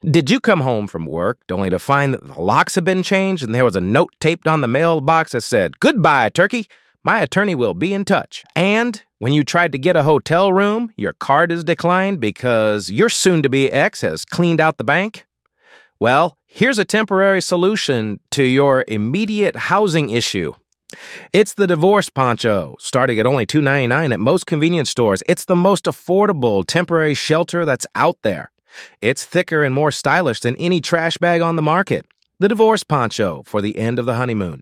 Did you come home from work only to find that the locks had been changed and there was a note taped on the mailbox that said, "Goodbye, Turkey. My attorney will be in touch." And when you tried to get a hotel room, your card is declined because your soon to be ex has cleaned out the bank? Well, here's a temporary solution to your immediate housing issue. It's the Divorce Poncho, starting at only $2.99 at most convenience stores. It's the most affordable temporary shelter that's out there. It's thicker and more stylish than any trash bag on the market. The Divorce Poncho for the end of the honeymoon.